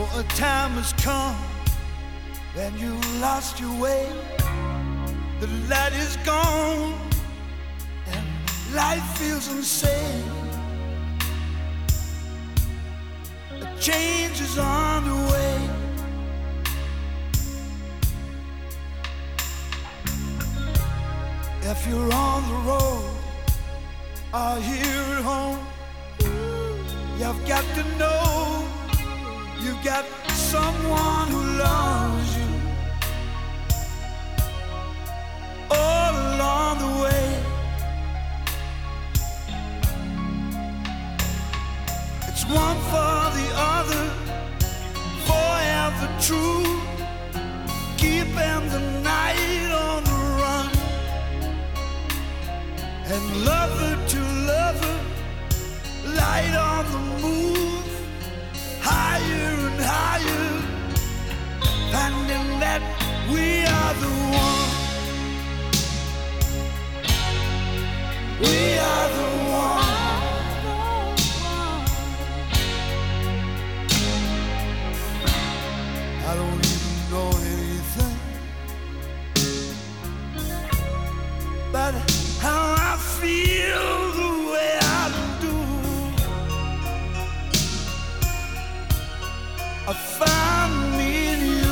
a time has come when you lost your way. The light is gone and life feels unsafe. A change is on the way. If you're on the road or here at home, you've got to know you've got someone who loves you. All along the way, it's one for the other, forever true, keeping the night on the run, and lover to lover, light on the move, higher and higher, finding that we are the one. We are the one. I don't even know anything, but how I feel the way I do. I found me in you.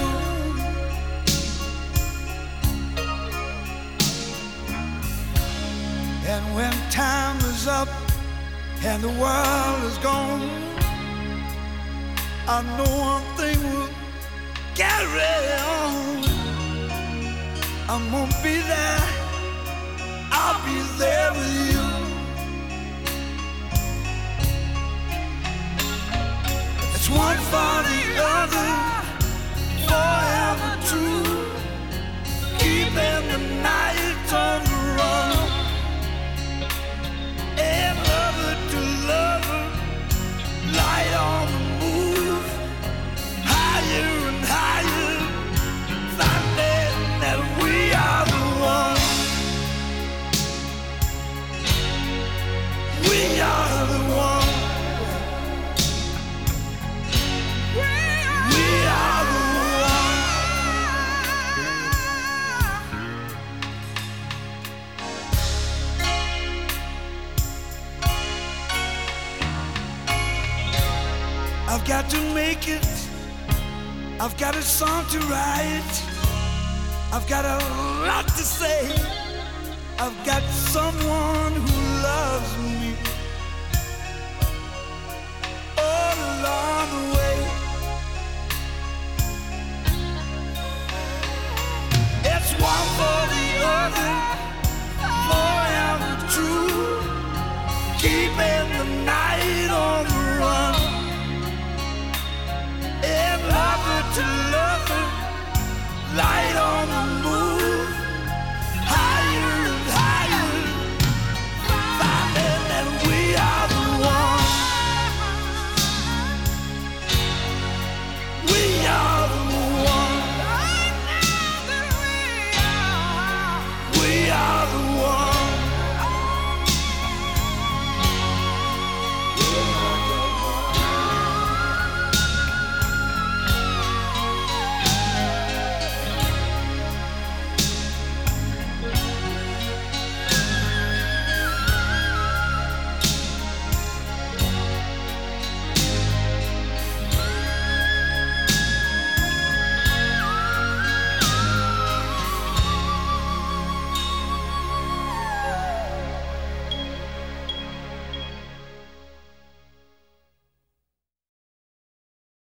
And when time is up and the world is gone, I know one thing will carry on. I'm gonna be there, I'll be there with you. It's one for the other, forever true, keeping the night on the run, and lover to lover, light on the move, higher and higher, finding that we are the one. We are the one. We are the one. I've got to make it. I've got a song to write. I've got a lot to say.